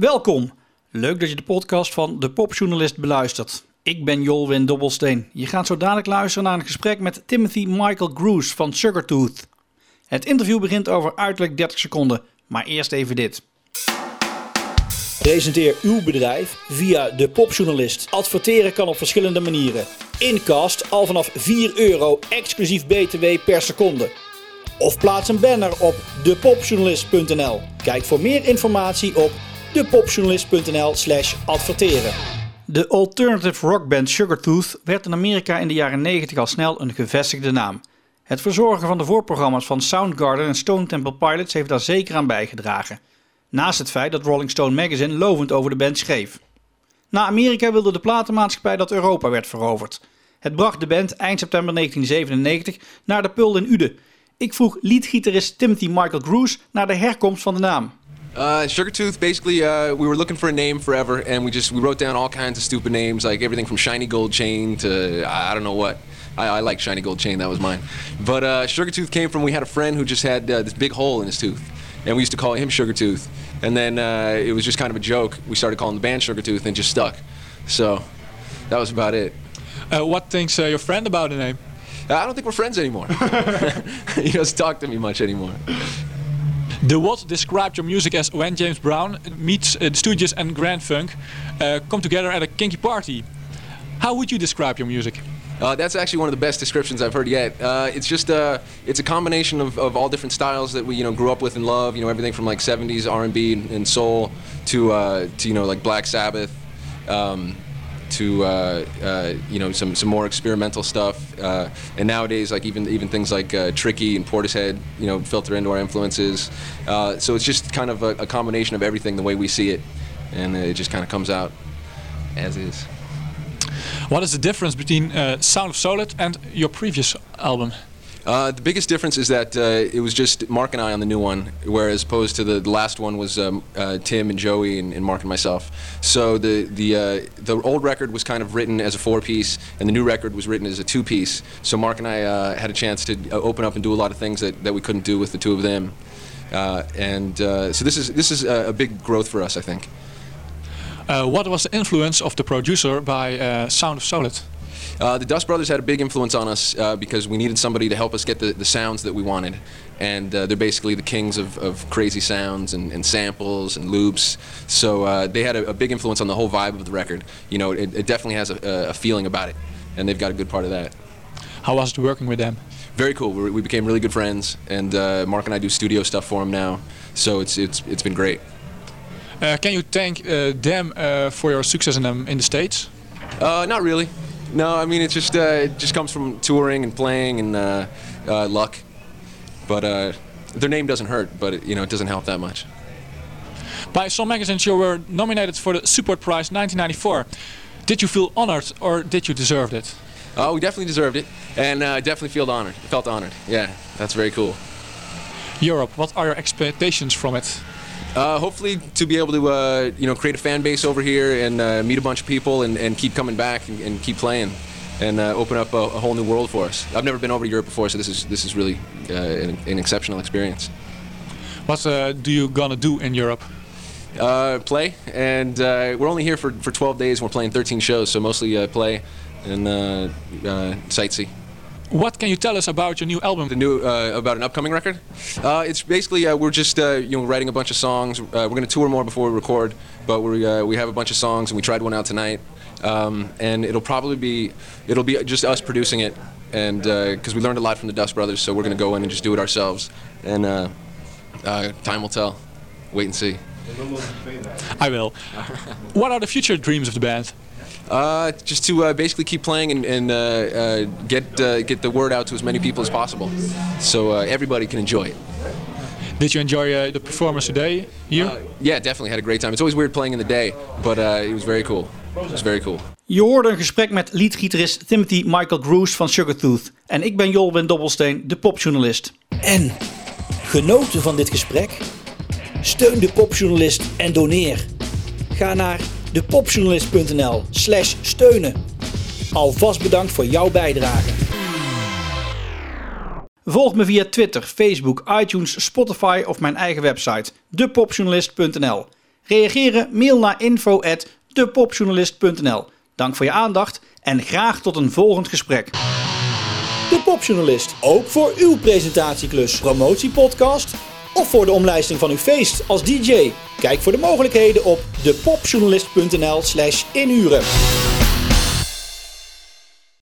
Welkom! Leuk dat je de podcast van De Popjournalist beluistert. Ik ben Jolwin Dobbelsteen. Je gaat zo dadelijk luisteren naar een gesprek met Timothy Michael Grusz van Sugartooth. Het interview begint over uiterlijk 30 seconden, maar eerst even dit. Presenteer uw bedrijf via De Popjournalist. Adverteren kan op verschillende manieren. Incast al vanaf €4 exclusief BTW per seconde. Of plaats een banner op depopjournalist.nl. Kijk voor meer informatie op depopjournalist.nl/adverteren. De alternative rockband Sugartooth werd in Amerika in de jaren 90 al snel een gevestigde naam. Het verzorgen van de voorprogramma's van Soundgarden en Stone Temple Pilots heeft daar zeker aan bijgedragen. Naast het feit dat Rolling Stone Magazine lovend over de band schreef. Na Amerika wilde de platenmaatschappij dat Europa werd veroverd. Het bracht de band eind september 1997 naar de Pul in Uden. Ik vroeg leadgitarist Timothy Michael Grusz naar de herkomst van de naam. Sugartooth, basically, we were looking for a name forever, and we wrote down all kinds of stupid names, like everything from Shiny Gold Chain to I don't know what. I like Shiny Gold Chain, that was mine. But Sugartooth came from, we had a friend who just had this big hole in his tooth, and we used to call him Sugartooth. And then it was just kind of a joke. We started calling the band Sugartooth, and it just stuck. So that was about it. What thinks your friend about the name? I don't think we're friends anymore. He doesn't talk to me much anymore. The What described your music as when James Brown meets the Stooges and Grand Funk come together at a kinky party. How would you describe your music? That's actually one of the best descriptions I've heard yet. It's just it's a combination of all different styles that we grew up with and love. Everything from like 70s R&B and soul to like Black Sabbath. To some more experimental stuff, and nowadays like even things like Tricky and Portishead, filter into our influences. So it's just kind of a combination of everything the way we see it, and it just kind of comes out as is. What is the difference between Sound of Solid and your previous album? The biggest difference is that it was just Mark and I on the new one, whereas opposed to the last one was Tim and Joey and Mark and myself. So the old record was kind of written as a 4-piece, and the new record was written as a 2-piece. So Mark and I had a chance to open up and do a lot of things that we couldn't do with the two of them. So this is a big growth for us, I think. What was the influence of the producer by Sound of Solid? The Dust Brothers had a big influence on us because we needed somebody to help us get the sounds that we wanted. And they're basically the kings of crazy sounds and samples and loops. So they had a big influence on the whole vibe of the record. It definitely has a feeling about it. And they've got a good part of that. How was it working with them? Very cool. We became really good friends. And Mark and I do studio stuff for them now. So it's been great. Can you thank them for your success in the States? Not really. No, I mean it just comes from touring and playing and luck. But their name doesn't hurt, but it doesn't help that much. By some magazines you were nominated for the Support Prize 1994. Did you feel honored or did you deserve it? Oh, we definitely deserved it, and definitely felt honored. Yeah, that's very cool. Europe, what are your expectations from it? Hopefully to be able to create a fan base over here and meet a bunch of people and keep coming back and keep playing and open up a whole new world for us. I've never been over to Europe before, so this is really an exceptional experience. What do you gonna do in Europe? Play, and we're only here for 12 days. We're playing 13 shows, so mostly play and sightsee. What can you tell us about your new album? About an upcoming record? It's basically we're just writing a bunch of songs. We're going to tour more before we record, but we have a bunch of songs and we tried one out tonight. And it'll be just us producing it, and because we learned a lot from the Dust Brothers, so we're going to go in and just do it ourselves. And time will tell. Wait and see. I will. What are the future dreams of the band? Just to basically keep playing and get the word out to as many people as possible, so everybody can enjoy it. Did you enjoy the performance today here? Yeah, definitely had a great time. It's always weird playing in the day, but it was very cool. It was very cool. Je hoorde een gesprek met leadgitarist Timothy Michael Grusz van Sugartooth. En ik ben Jolwin Dobbelsteen, de popjournalist. En genoten van dit gesprek? Steun de popjournalist en doneer. Ga naar depopjournalist.nl/steunen. Alvast bedankt voor jouw bijdrage. Volg me via Twitter, Facebook, iTunes, Spotify of mijn eigen website, depopjournalist.nl. Reageren? Mail naar info@depopjournalist.nl. Dank voor je aandacht en graag tot een volgend gesprek. De Popjournalist, ook voor uw presentatieklus, promotiepodcast of voor de omlijsting van uw feest als DJ. Kijk voor de mogelijkheden op depopjournalist.nl/inhuren.